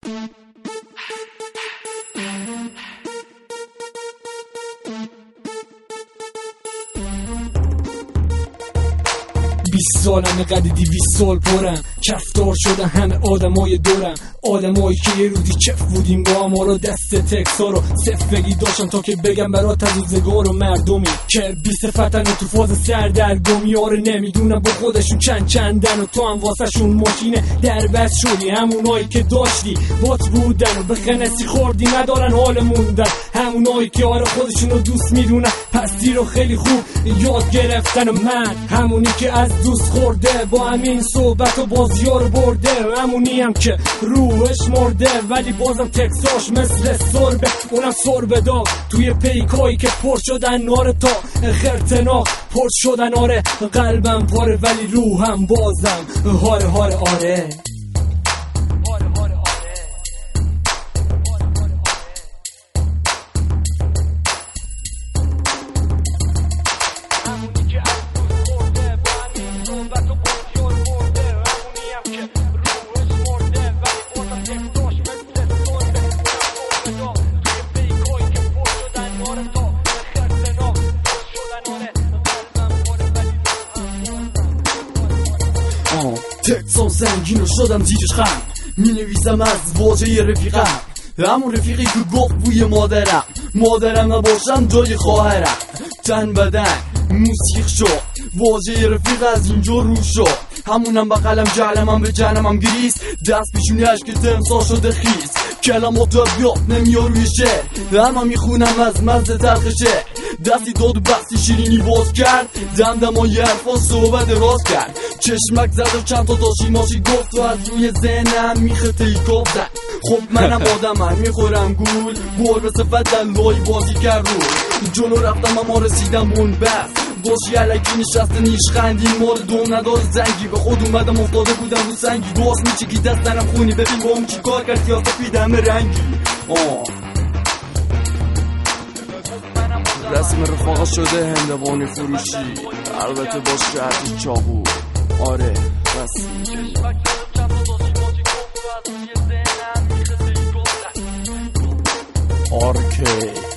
سالم قد 200 سال پرم کفتار شدن همه آدمای دورم، آدمایی که یه روزی چف بودیم با هم، حالا دست تکسا رو صفگی داشتم تا که بگم برات از روزگار و مردمی که بی صفتن و تو فاز سردرگمی. آره نمیدونم با خودشون چندن و تو هم واسه شون ماشینه دربست شدی. همونایی که داشتی بات بودن و به خنسی خوردی ندارن حال موندن، همونایی که آره خودشونو دوست میدونن پستی رو خیلی خوب یاد گرفتن. و من همونی که از دوست خورده با همین صحبت و بازیار برده، همونی هم که روحش مرده ولی بازم تکساش مثل سربه، اونم سربه داغ توی پیکایی که پر شدن ناره تا خرتناک پر شدن. آره قلبم پاره ولی روحم بازم هاره هاره. آره تکسان زنگین و شدم زیرش خم، می نویسم از واژه رفیقم، همون رفیقی که گفت بوی مادرم نباشم جای خواهرم. تن بدن موسیقی شد واژه رفیق از اینجا رو شد، همونم با قلم جهلمم به جهنمم گریست، دست پیشونیش که تمسا شده خیز، کلمات بیاد نمیاد روی شعر، همه میخونم از مزه تلخشه، دستی داد و بستی شیرینی باز کرد، دمدمای حرفا صحبت راست کرد، چشمک زد و چند تا داشی ماشی گفت و از روی ذهنم میخته ای کاف زد. خب منم آدمم میخورم گول به صفت دلوی بازی کرد رو جلو رفتم اما رسیدم بون بس باشی علکی نشسته نیش خندی مال دوم ندار زنگی به خود اومدم افتاده بودم رو سنگی دوست میچگی دستنم خونی ببین با اون چی کار کرد یا سفیدم رنگی. رسم رفاقه شده هندوانی فروشی، البته با شرط چاقو. آره رسم آرکی